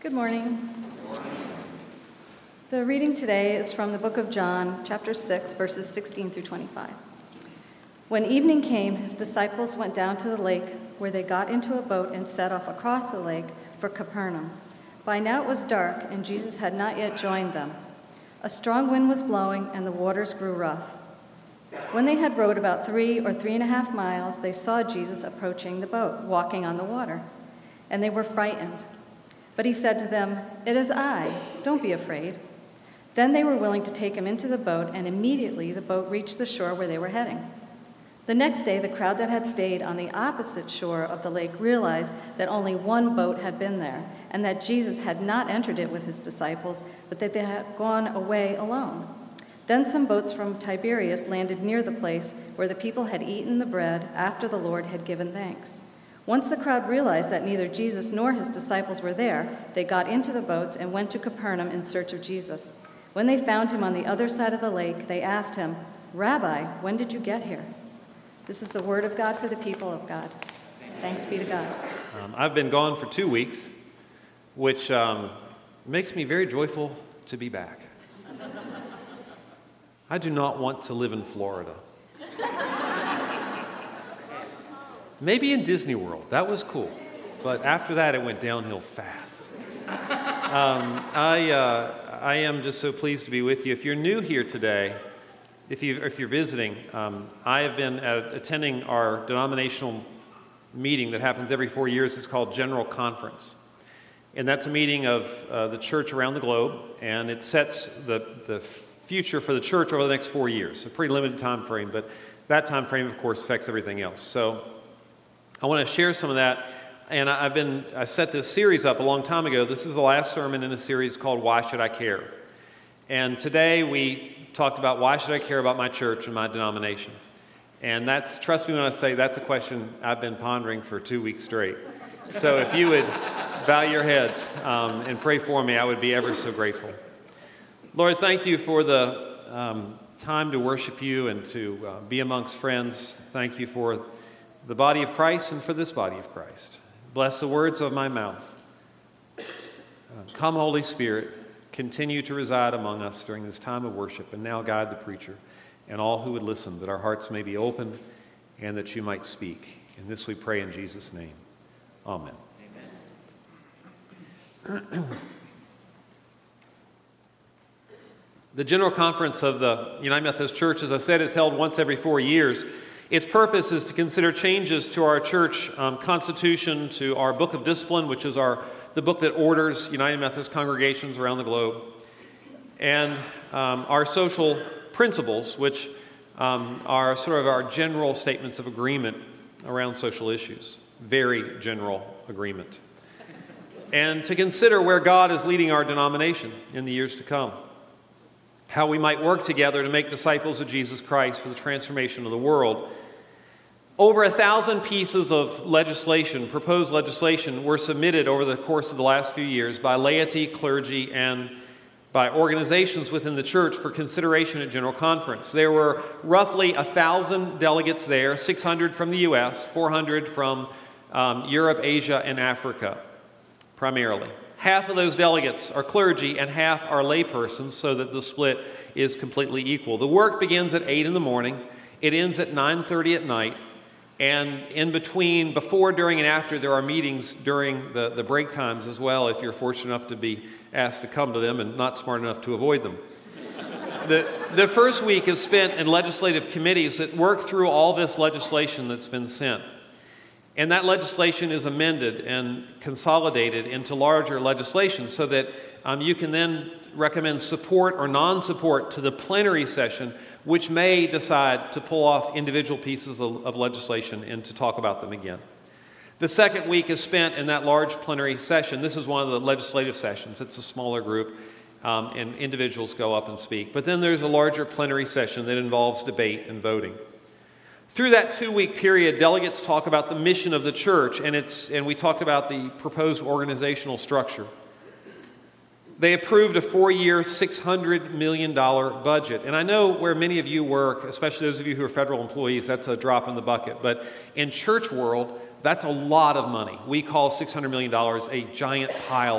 Good morning. The reading today is from the book of John, chapter 6, verses 16 through 25. When evening came, his disciples went down to the lake, where they got into a boat and set off across the lake for Capernaum. By now it was dark, and Jesus had not yet joined them. A strong wind was blowing, and the waters grew rough. When they had rowed about 3 or 3.5 miles, they saw Jesus approaching the boat, walking on the water, and they were frightened. But he said to them, "It is I, don't be afraid." Then they were willing to take him into the boat, and immediately the boat reached the shore where they were heading. The next day, the crowd that had stayed on the opposite shore of the lake realized that only one boat had been there, and that Jesus had not entered it with his disciples, but that they had gone away alone. Then some boats from Tiberias landed near the place where the people had eaten the bread after the Lord had given thanks. Once the crowd realized that neither Jesus nor his disciples were there, they got into the boats and went to Capernaum in search of Jesus. When they found him on the other side of the lake, they asked him, "Rabbi, when did you get here?" This is the word of God for the people of God. Thanks be to God. I've been gone for 2 weeks, which makes me very joyful to be back. I do not want to live in Florida. Maybe in Disney World. That was cool. But after that, it went downhill fast. I am just so pleased to be with you. If you're new here today, if you're visiting, I have been attending our denominational meeting that happens every 4 years. It's called General Conference. And that's a meeting of the church around the globe, and it sets the future for the church over the next 4 years. A pretty limited time frame, but that time frame, of course, affects everything else. So I want to share some of that, and I set this series up a long time ago. This is the last sermon in a series called Why Should I Care? And today we talked about why should I care about my church and my denomination? And trust me when I say that's a question I've been pondering for 2 weeks straight. So if you would bow your heads and pray for me, I would be ever so grateful. Lord, thank you for the time to worship you and to be amongst friends. Thank you for the body of Christ and for this body of Christ. Bless the words of my mouth. Come, Holy Spirit, continue to reside among us during this time of worship, and now guide the preacher and all who would listen, that our hearts may be open and that you might speak. And this we pray in Jesus' name. Amen. Amen. The General Conference of the United Methodist Church, as I said, is held once every 4 years. Its purpose is to consider changes to our church constitution, to our Book of Discipline, which is the book that orders United Methodist congregations around the globe, and our social principles, which are sort of our general statements of agreement around social issues. Very general agreement. And to consider where God is leading our denomination in the years to come. How we might work together to make disciples of Jesus Christ for the transformation of the world. Over 1,000 pieces of legislation, proposed legislation, were submitted over the course of the last few years by laity, clergy, and by organizations within the church for consideration at General Conference. There were roughly 1,000 delegates there, 600 from the U.S., 400 from Europe, Asia, and Africa, primarily. Half of those delegates are clergy and half are laypersons, so that the split is completely equal. The work begins at 8 in the morning. It ends at 9:30 at night. And in between, before, during, and after, there are meetings during the break times as well, if you're fortunate enough to be asked to come to them and not smart enough to avoid them. The first week is spent in legislative committees that work through all this legislation that's been sent. And that legislation is amended and consolidated into larger legislation so that you can then recommend support or non-support to the plenary session, which may decide to pull off individual pieces of legislation and to talk about them again. The second week is spent in that large plenary session. This is one of the legislative sessions. It's a smaller group, and individuals go up and speak. But then there's a larger plenary session that involves debate and voting. Through that 2-week period, delegates talk about the mission of the church, and we talked about the proposed organizational structure. They approved a 4-year, $600 million budget. And I know where many of you work, especially those of you who are federal employees, that's a drop in the bucket. But in church world, that's a lot of money. We call $600 million a giant pile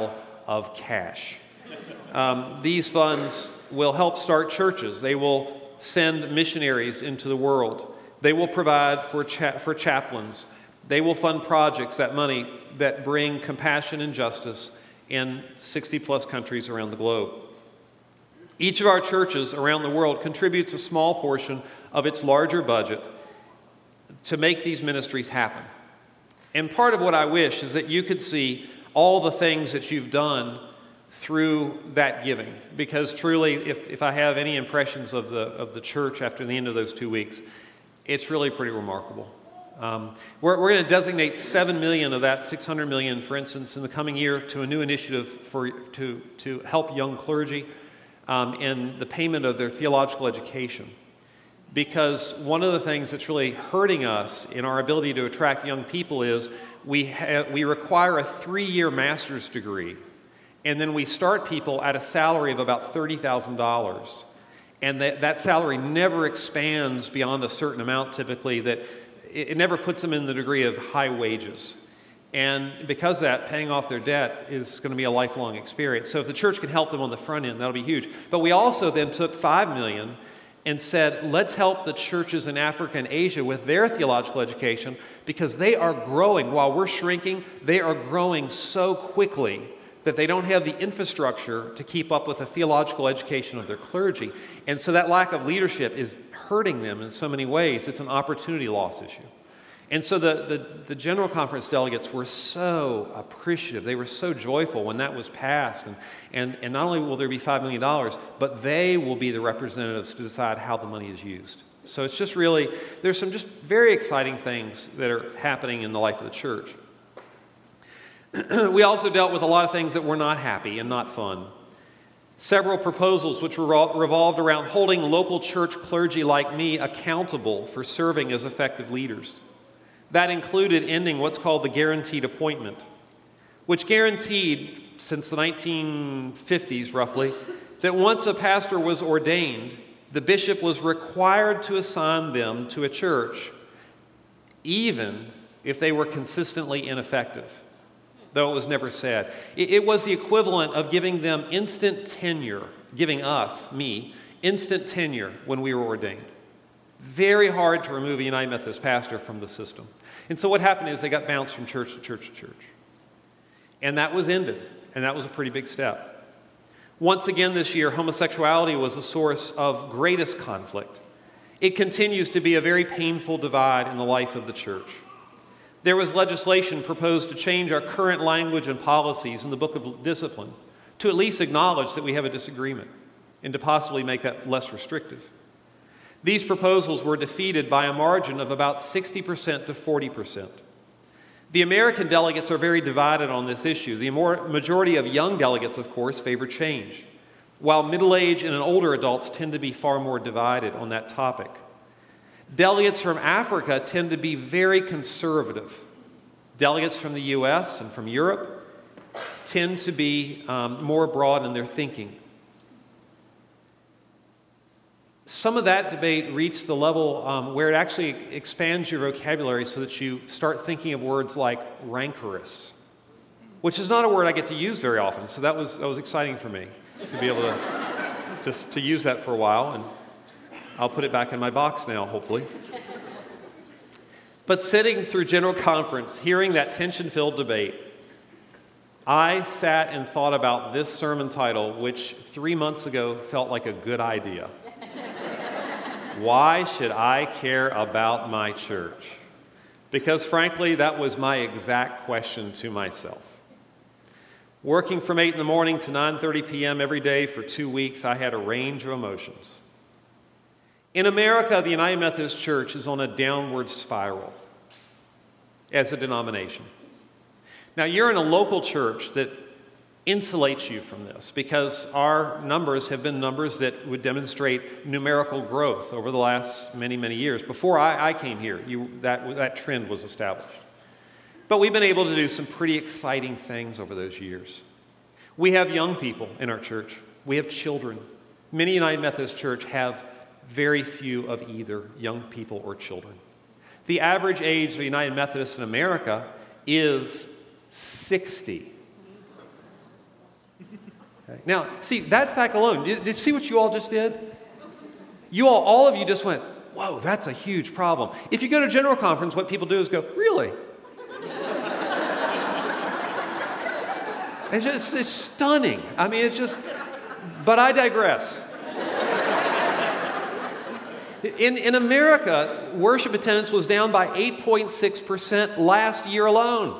of cash. These funds will help start churches. They will send missionaries into the world. They will provide for chaplains. They will fund projects, that money, that bring compassion and justice in 60-plus countries around the globe. Each of our churches around the world contributes a small portion of its larger budget to make these ministries happen. And part of what I wish is that you could see all the things that you've done through that giving. Because truly, if I have any impressions of the church after the end of those 2 weeks, it's really pretty remarkable. We're going to designate $7 million of that $600 million, for instance, in the coming year to a new initiative to help young clergy in the payment of their theological education. Because one of the things that's really hurting us in our ability to attract young people is we require a 3-year master's degree, and then we start people at a salary of about $30,000. And that salary never expands beyond a certain amount, typically, that it never puts them in the degree of high wages. And because of that, paying off their debt is going to be a lifelong experience. So if the church can help them on the front end, that'll be huge. But we also then took $5 million and said, let's help the churches in Africa and Asia with their theological education, because they are growing. While we're shrinking, they are growing so quickly that they don't have the infrastructure to keep up with the theological education of their clergy. And so that lack of leadership is hurting them in so many ways. It's an opportunity loss issue. And so the General Conference delegates were so appreciative. They were so joyful when that was passed. And not only will there be $5 million, but they will be the representatives to decide how the money is used. So it's just really, there's some just very exciting things that are happening in the life of the church. We also dealt with a lot of things that were not happy and not fun. Several proposals which revolved around holding local church clergy like me accountable for serving as effective leaders. That included ending what's called the guaranteed appointment, which guaranteed, since the 1950s roughly, that once a pastor was ordained, the bishop was required to assign them to a church, even if they were consistently ineffective, though it was never said. It was the equivalent of giving them instant tenure, giving us, me, instant tenure when we were ordained. Very hard to remove a United Methodist pastor from the system. And so what happened is they got bounced from church to church to church. And that was ended, and that was a pretty big step. Once again this year, homosexuality was a source of greatest conflict. It continues to be a very painful divide in the life of the church. There was legislation proposed to change our current language and policies in the Book of Discipline to at least acknowledge that we have a disagreement and to possibly make that less restrictive. These proposals were defeated by a margin of about 60% to 40%. The American delegates are very divided on this issue. The majority of young delegates, of course, favor change, while middle-aged and older adults tend to be far more divided on that topic. Delegates from Africa tend to be very conservative. Delegates from the U.S. and from Europe tend to be more broad in their thinking. Some of that debate reached the level where it actually expands your vocabulary so that you start thinking of words like rancorous, which is not a word I get to use very often. So that was exciting for me to be able to just to use that for a while, and I'll put it back in my box now, hopefully. But sitting through General Conference, hearing that tension-filled debate, I sat and thought about this sermon title, which 3 months ago felt like a good idea. Why should I care about my church? Because frankly, that was my exact question to myself. Working from 8 in the morning to 9:30 p.m. every day for 2 weeks, I had a range of emotions. In America, the United Methodist Church is on a downward spiral as a denomination. Now, you're in a local church that insulates you from this because our numbers have been numbers that would demonstrate numerical growth over the last many, many years. Before I came here, that trend was established. But we've been able to do some pretty exciting things over those years. We have young people in our church. We have children. Many United Methodist Church have very few of either young people or children. The average age of a United Methodist in America is 60. Okay. Now, see, that fact alone, did you see what you all just did? All of you just went, whoa, that's a huge problem. If you go to General Conference, what people do is go, really? It's stunning. I mean, but I digress. In America, worship attendance was down by 8.6% last year alone.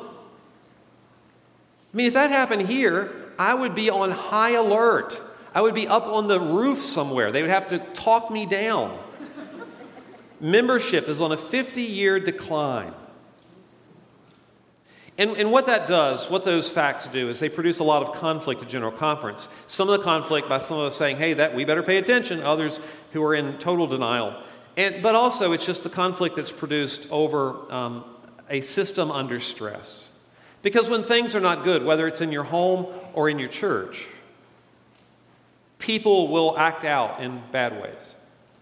I mean, if that happened here, I would be on high alert. I would be up on the roof somewhere. They would have to talk me down. Membership is on a 50-year decline. And what that does, what those facts do, is they produce a lot of conflict at General Conference. Some of the conflict by some of us saying, hey, we better pay attention. Others who are in total denial. But also, it's just the conflict that's produced over a system under stress. Because when things are not good, whether it's in your home or in your church, people will act out in bad ways.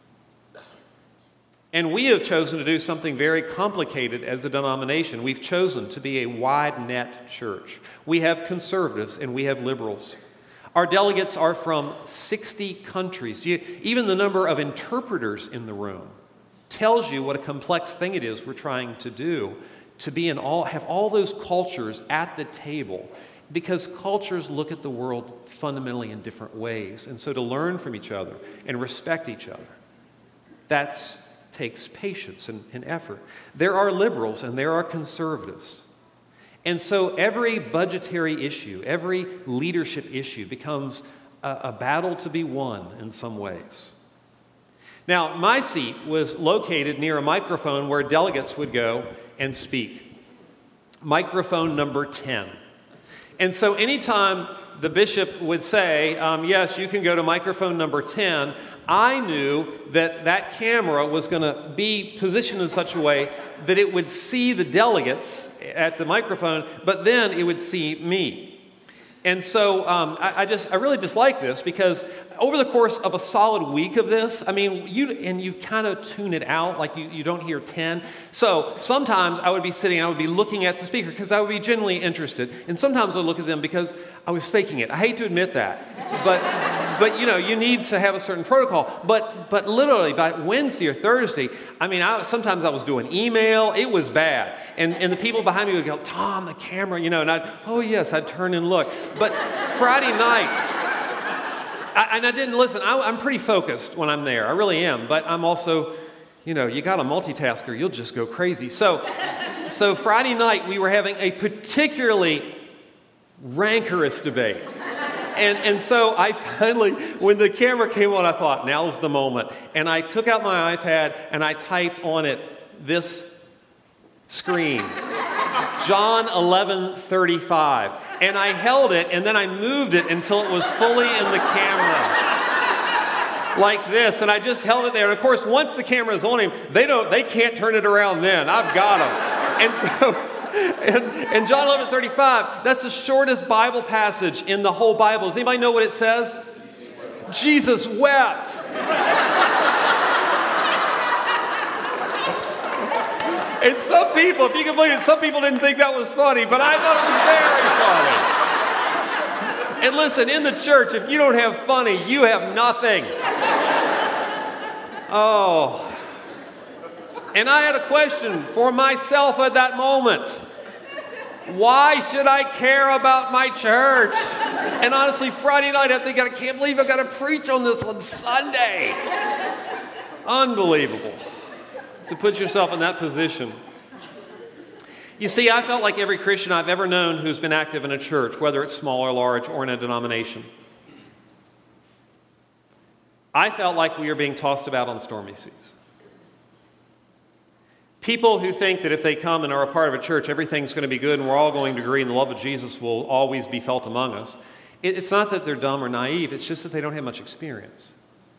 And we have chosen to do something very complicated as a denomination. We've chosen to be a wide net church. We have conservatives and we have liberals. Our delegates are from 60 countries. Even the number of interpreters in the room tells you what a complex thing it is we're trying to do, to have all those cultures at the table, because cultures look at the world fundamentally in different ways. And so to learn from each other and respect each other, takes patience and effort. There are liberals and there are conservatives. And so every budgetary issue, every leadership issue becomes a battle to be won in some ways. Now, my seat was located near a microphone where delegates would go and speak. Microphone number 10. And so anytime the bishop would say, yes, you can go to microphone number 10, I knew that camera was going to be positioned in such a way that it would see the delegates at the microphone, but then it would see me. And so I really dislike this, because over the course of a solid week of this, I mean, you kind of tune it out, like you don't hear 10. So sometimes I would be looking at the speaker because I would be genuinely interested. And sometimes I would look at them because I was faking it. I hate to admit that. But you need to have a certain protocol. But literally by Wednesday or Thursday, I mean, sometimes I was doing email. It was bad. And the people behind me would go, Tom, the camera, and I'd turn and look. But Friday night, I didn't listen. I'm pretty focused when I'm there. I really am. But I'm also, you got a multitasker, you'll just go crazy. So Friday night, we were having a particularly rancorous debate. And so I finally, when the camera came on, I thought, now's the moment. And I took out my iPad and I typed on it this screen, John 11:35. And I held it, and then I moved it until it was fully in the camera, like this. And I just held it there. And of course, once the camera is on him, they can't turn it around then. I've got him. And so, and John 11:35, that's the shortest Bible passage in the whole Bible. Does anybody know what it says? Jesus wept. And some people, if you can believe it, some people didn't think that was funny, but I thought it was very funny. And listen, in the church, if you don't have funny, you have nothing. Oh. And I had a question for myself at that moment. Why should I care about my church? And honestly, Friday night, I can't believe I've got to preach on this on Sunday. Unbelievable. To put yourself in that position. You see, I felt like every Christian I've ever known who's been active in a church, whether it's small or large or in a denomination. I felt like we were being tossed about on stormy seas. People who think that if they come and are a part of a church, everything's going to be good and we're all going to agree and the love of Jesus will always be felt among us. It's not that they're dumb or naive, it's just that they don't have much experience.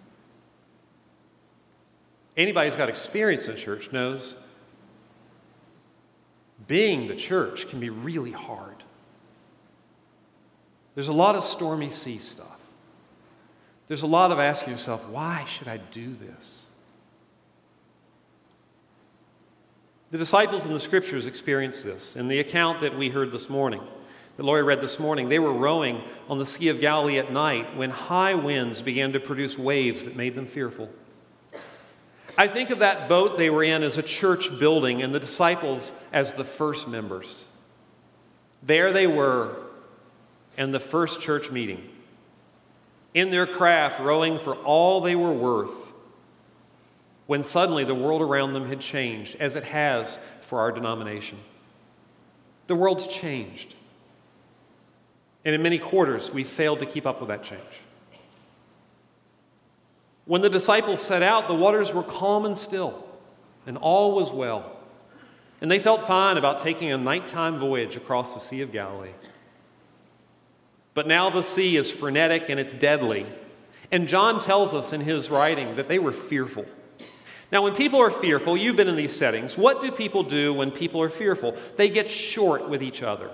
Anybody who's got experience in church knows being the church can be really hard. There's a lot of stormy sea stuff. There's a lot of asking yourself, why should I do this? The disciples in the scriptures experienced this. In the account that we heard this morning, that Lori read this morning. They were rowing on the Sea of Galilee at night when high winds began to produce waves that made them fearful. I think of that boat they were in as a church building and the disciples as the first members. There they were in the first church meeting, in their craft, rowing for all they were worth, when suddenly the world around them had changed, as it has for our denomination. The world's changed. And in many quarters, we failed to keep up with that change. When the disciples set out, the waters were calm and still, and all was well. And they felt fine about taking a nighttime voyage across the Sea of Galilee. But now the sea is frenetic and it's deadly. And John tells us in his writing that they were fearful. Now, when people are fearful, you've been in these settings, what do people do when people are fearful? They get short with each other.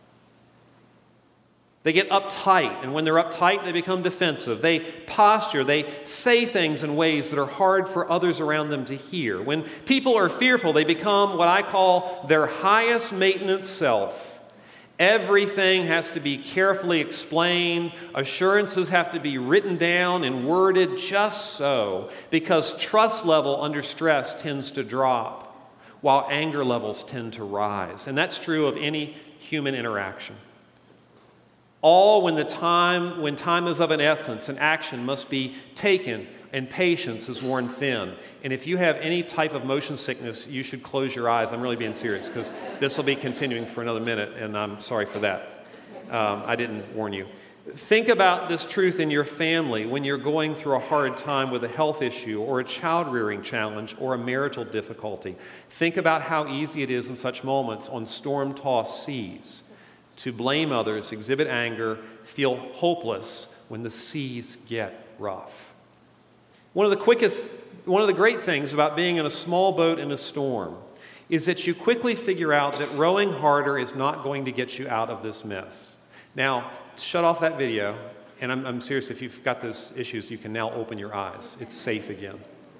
They get uptight, and when they're uptight, they become defensive. They posture, they say things in ways that are hard for others around them to hear. When people are fearful, they become what I call their highest maintenance self. Everything has to be carefully explained. Assurances have to be written down and worded just so, because trust level under stress tends to drop, while anger levels tend to rise. And that's true of any human interaction. All when time is of an essence, and action must be taken, and patience is worn thin. And if you have any type of motion sickness, you should close your eyes. I'm really being serious, because this will be continuing for another minute, and I'm sorry for that. I didn't warn you. Think about this truth in your family when you're going through a hard time with a health issue or a child-rearing challenge or a marital difficulty. Think about how easy it is in such moments on storm-tossed seas to blame others, exhibit anger, feel hopeless when the seas get rough. One of the great things about being in a small boat in a storm is that you quickly figure out that rowing harder is not going to get you out of this mess. Now, shut off that video, and I'm serious, if you've got those issues, you can now open your eyes. It's safe again.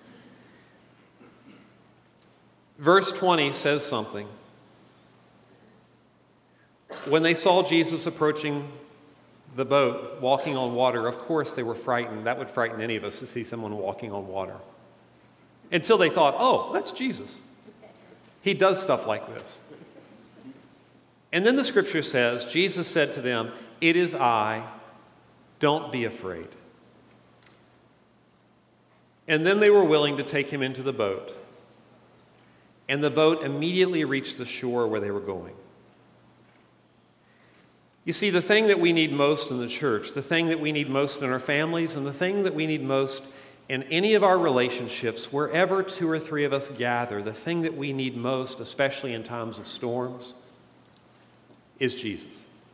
Verse 20 says something. When they saw Jesus approaching the boat, walking on water, of course they were frightened. That would frighten any of us to see someone walking on water. Until they thought, oh, that's Jesus. He does stuff like this. And then the scripture says, Jesus said to them, "It is I, don't be afraid." And then they were willing to take him into the boat. And the boat immediately reached the shore where they were going. You see, the thing that we need most in the church, the thing that we need most in our families, and the thing that we need most in any of our relationships, wherever two or three of us gather, the thing that we need most, especially in times of storms, is Jesus.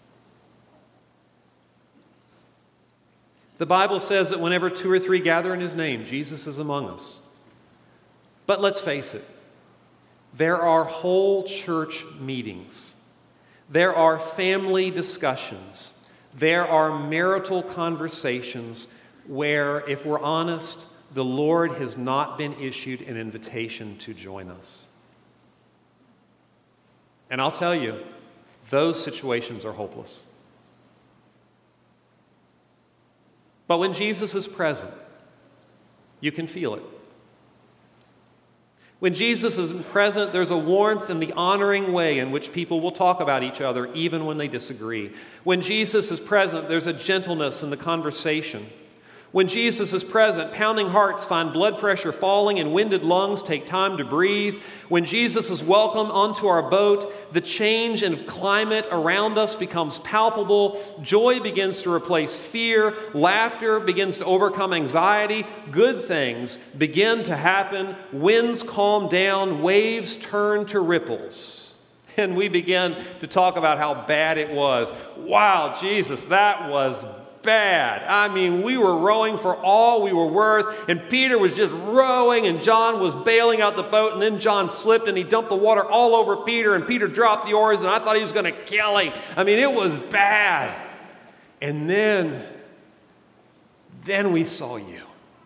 The Bible says that whenever two or three gather in his name, Jesus is among us. But let's face it, there are whole church meetings. There are family discussions. There are marital conversations where, if we're honest, the Lord has not been issued an invitation to join us. And I'll tell you, those situations are hopeless. But when Jesus is present, you can feel it. When Jesus is present, there's a warmth in the honoring way in which people will talk about each other even when they disagree. When Jesus is present, there's a gentleness in the conversation. When Jesus is present, pounding hearts find blood pressure falling and winded lungs take time to breathe. When Jesus is welcomed onto our boat, the change in climate around us becomes palpable. Joy begins to replace fear. Laughter begins to overcome anxiety. Good things begin to happen. Winds calm down. Waves turn to ripples. And we begin to talk about how bad it was. Wow, Jesus, that was bad. I mean, we were rowing for all we were worth, and Peter was just rowing, and John was bailing out the boat, and then John slipped, and he dumped the water all over Peter, and Peter dropped the oars, and I thought he was going to kill him. I mean, it was bad. And then we saw you.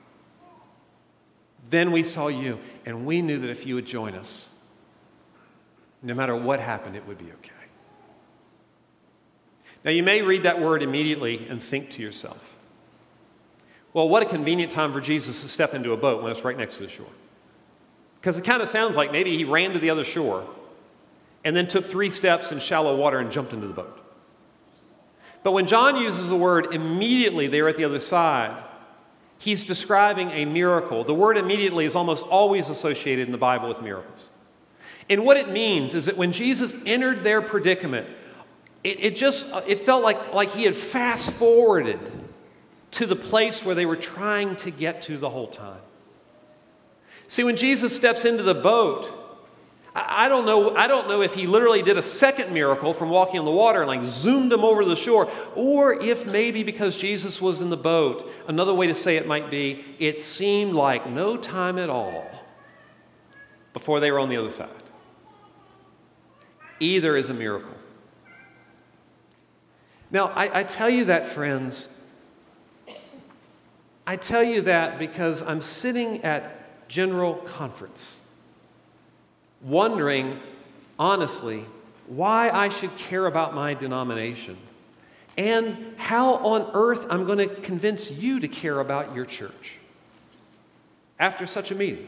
Then we saw you, and we knew that if you would join us, no matter what happened, it would be okay. Now, you may read that word immediately and think to yourself, well, what a convenient time for Jesus to step into a boat when it's right next to the shore. Because it kind of sounds like maybe he ran to the other shore and then took 3 steps in shallow water and jumped into the boat. But when John uses the word immediately there at the other side, he's describing a miracle. The word immediately is almost always associated in the Bible with miracles. And what it means is that when Jesus entered their predicament, it felt like he had fast forwarded to the place where they were trying to get to the whole time. See, when Jesus steps into the boat, I don't know if he literally did a second miracle from walking on the water and like zoomed them over to the shore, or if maybe because Jesus was in the boat, another way to say it might be, it seemed like no time at all before they were on the other side. Either is a miracle. Now, I tell you that, friends. I tell you that because I'm sitting at General Conference, wondering, honestly, why I should care about my denomination and how on earth I'm going to convince you to care about your church after such a meeting.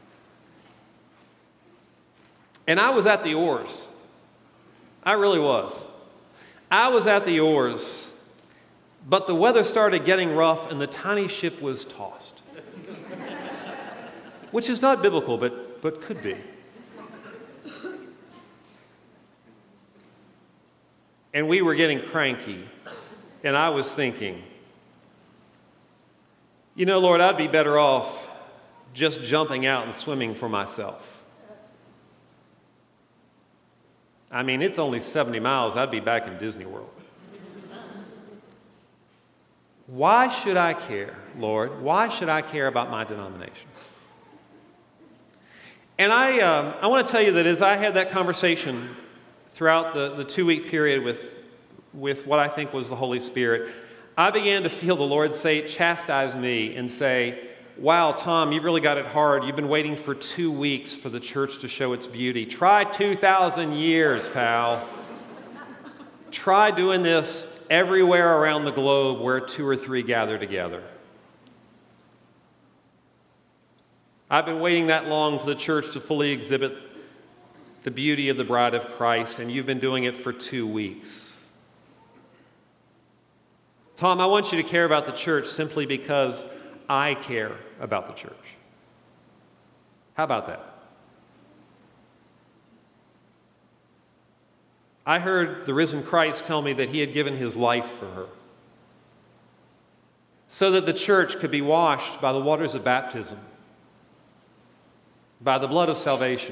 And I was at the oars. I really was. I was at the oars, but the weather started getting rough and the tiny ship was tossed. Which is not biblical, but could be. And we were getting cranky, and I was thinking, you know, Lord, I'd be better off just jumping out and swimming for myself. I mean, it's only 70 miles. I'd be back in Disney World. Why should I care, Lord? Why should I care about my denomination? And I want to tell you that as I had that conversation throughout the 2-week period with what I think was the Holy Spirit, I began to feel the Lord chastise me and say, wow, Tom, you've really got it hard. You've been waiting for 2 weeks for the church to show its beauty. Try 2,000 years, pal. Try doing this everywhere around the globe where 2 or 3 gather together. I've been waiting that long for the church to fully exhibit the beauty of the bride of Christ, and you've been doing it for 2 weeks. Tom, I want you to care about the church simply because I care about the church. How about that? I heard the risen Christ tell me that he had given his life for her so that the church could be washed by the waters of baptism, by the blood of salvation,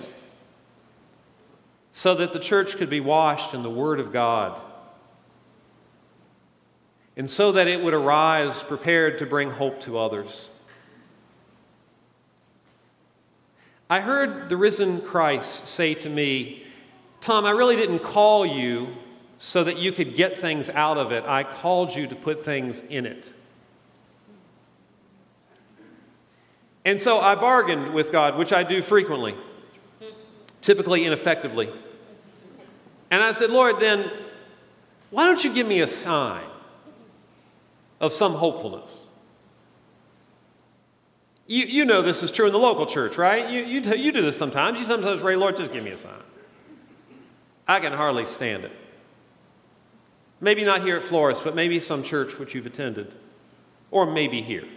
so that the church could be washed in the Word of God, and so that it would arise prepared to bring hope to others. I heard the risen Christ say to me, Tom, I really didn't call you so that you could get things out of it. I called you to put things in it. And so I bargained with God, which I do frequently, typically ineffectively. And I said, Lord, then why don't you give me a sign of some hopefulness? You know this is true in the local church, right? You do this sometimes. You sometimes pray, Lord, just give me a sign. I can hardly stand it. Maybe not here at Flores, but maybe some church which you've attended, or maybe here.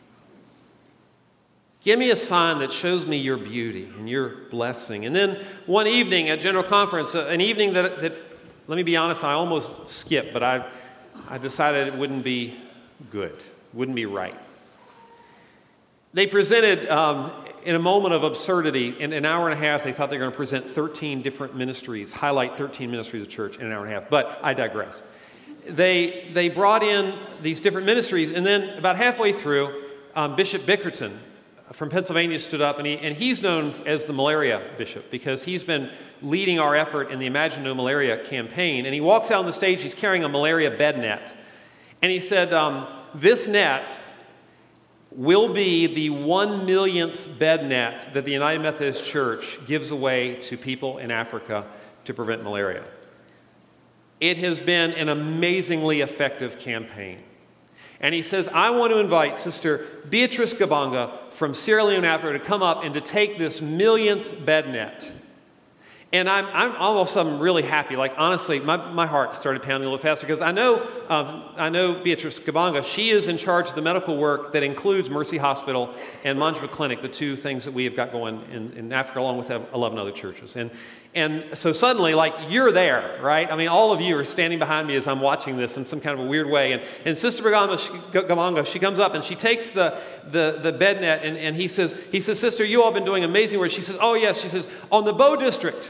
Give me a sign that shows me your beauty and your blessing. And then one evening at General Conference, an evening that let me be honest, I almost skipped, but I decided it wouldn't be good, wouldn't be right. They presented, in a moment of absurdity, in an hour and a half, they thought they were going to present 13 different ministries, highlight 13 ministries of church in an hour and a half, but I digress. They brought in these different ministries, and then about halfway through, Bishop Bickerton from Pennsylvania stood up, and he's known as the malaria bishop because he's been leading our effort in the Imagine No Malaria campaign. And he walks out on the stage, he's carrying a malaria bed net. And he said, this net will be the 1,000,000th bed net that the United Methodist Church gives away to people in Africa to prevent malaria. It has been an amazingly effective campaign. And he says, I want to invite Sister Beatrice Gabanga from Sierra Leone, Africa, to come up and to take this millionth bed net. And I'm all of a sudden really happy. Like, honestly, my heart started pounding a little faster because I know Beatrice Gabanga. She is in charge of the medical work that includes Mercy Hospital and Manjva Clinic, the two things that we have got going in Africa, along with 11 other churches. And so suddenly, like, you're there, right? I mean, all of you are standing behind me as I'm watching this in some kind of a weird way. And Sister Gabanga, she comes up and she takes the bed net, and he says, Sister, you all have been doing amazing work. She says, oh, yes. She says, on the Bow District.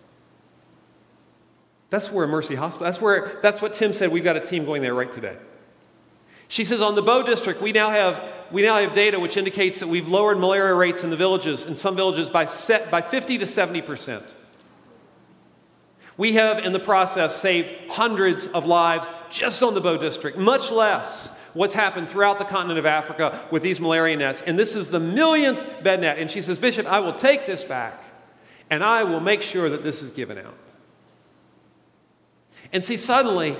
That's where Mercy Hospital, that's what Tim said, we've got a team going there right today. She says, on the Bow District, we now have data which indicates that we've lowered malaria rates in the villages, in some villages, by 50 to 70%. We have, in the process, saved hundreds of lives just on the Bow District, much less what's happened throughout the continent of Africa with these malaria nets. And this is the millionth bed net. And she says, Bishop, I will take this back, and I will make sure that this is given out. And see, suddenly,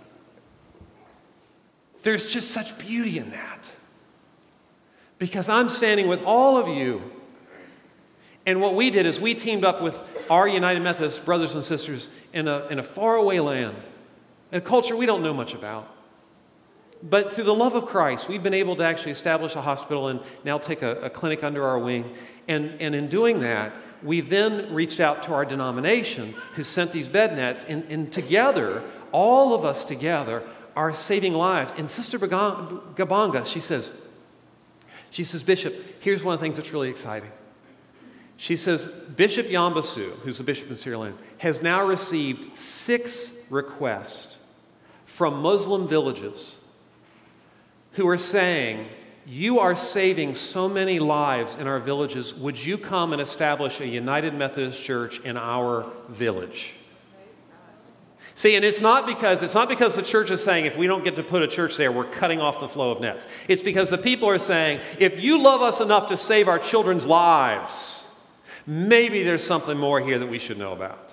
there's just such beauty in that. Because I'm standing with all of you. And what we did is we teamed up with our United Methodist brothers and sisters in a faraway land, a culture we don't know much about. But through the love of Christ, we've been able to actually establish a hospital and now take a clinic under our wing. And in doing that, we've then reached out to our denomination who sent these bed nets, and together, all of us together, are saving lives. And Sister Gabanga, she says, Bishop, here's one of the things that's really exciting. She says, Bishop Yambasu, who's the bishop in Sierra Leone, has now received 6 requests from Muslim villages who are saying, you are saving so many lives in our villages. Would you come and establish a United Methodist Church in our village? See, and it's not because the church is saying, if we don't get to put a church there, we're cutting off the flow of nets. It's because the people are saying, if you love us enough to save our children's lives, maybe there's something more here that we should know about.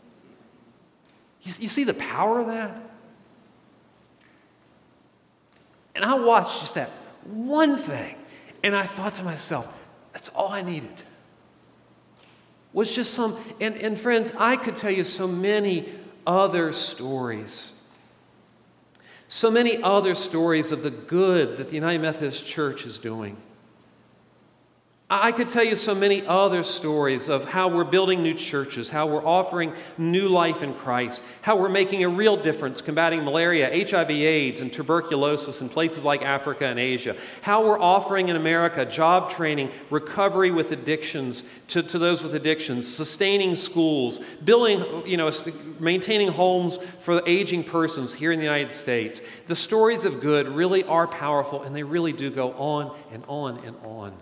You see the power of that? And I watched just that one thing, and I thought to myself, that's all I needed. Was just and friends, I could tell you so many other stories. So many other stories of the good that the United Methodist Church is doing. I could tell you so many other stories of how we're building new churches, how we're offering new life in Christ, how we're making a real difference combating malaria, HIV/AIDS, and tuberculosis in places like Africa and Asia, how we're offering in America job training, recovery with addictions to those with addictions, sustaining schools, building, maintaining homes for aging persons here in the United States. The stories of good really are powerful, and they really do go on and on and on.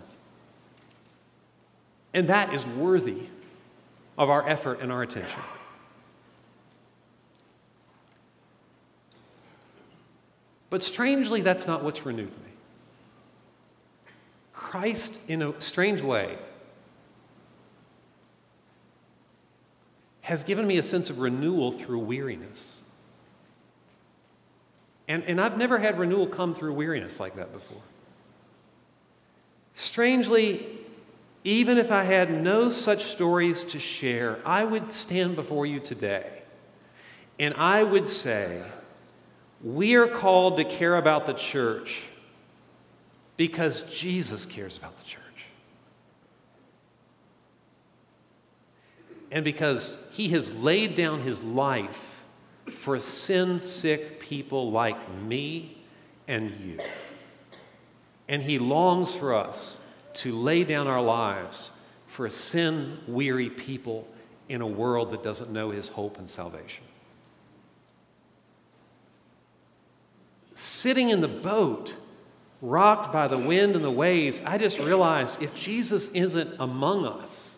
And that is worthy of our effort and our attention. But strangely, that's not what's renewed me. Christ, in a strange way, has given me a sense of renewal through weariness. And I've never had renewal come through weariness like that before. Strangely, even if I had no such stories to share, I would stand before you today and I would say, we are called to care about the church because Jesus cares about the church. And because he has laid down his life for sin-sick people like me and you. And he longs for us to lay down our lives for a sin-weary people in a world that doesn't know his hope and salvation. Sitting in the boat, rocked by the wind and the waves, I just realized if Jesus isn't among us,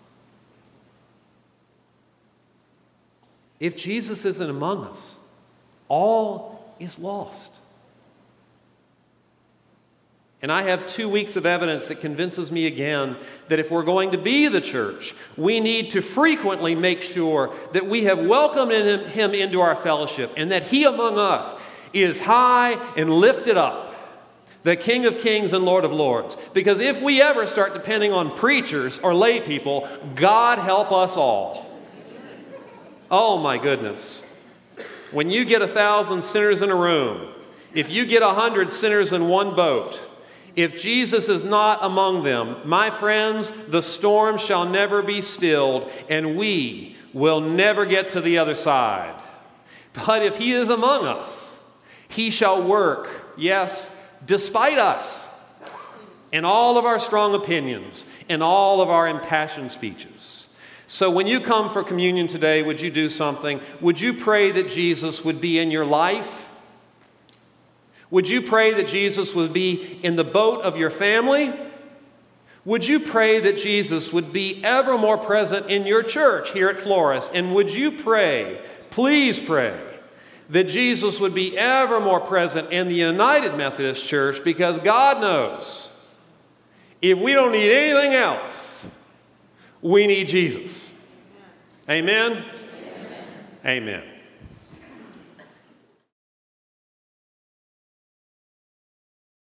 all is lost. And I have 2 weeks of evidence that convinces me again that if we're going to be the church, we need to frequently make sure that we have welcomed him into our fellowship and that he among us is high and lifted up, the King of Kings and Lord of Lords. Because if we ever start depending on preachers or lay people, God help us all. Oh my goodness. When you get 1,000 sinners in a room, if you get 100 sinners in one boat, if Jesus is not among them, my friends, the storm shall never be stilled, and we will never get to the other side. But if he is among us, he shall work, yes, despite us, and all of our strong opinions, and all of our impassioned speeches. So when you come for communion today, would you do something? Would you pray that Jesus would be in your life? Would you pray that Jesus would be in the boat of your family? Would you pray that Jesus would be ever more present in your church here at Flores? And would you pray, please pray, that Jesus would be ever more present in the United Methodist Church, because God knows if we don't need anything else, we need Jesus. Amen? Amen. Amen.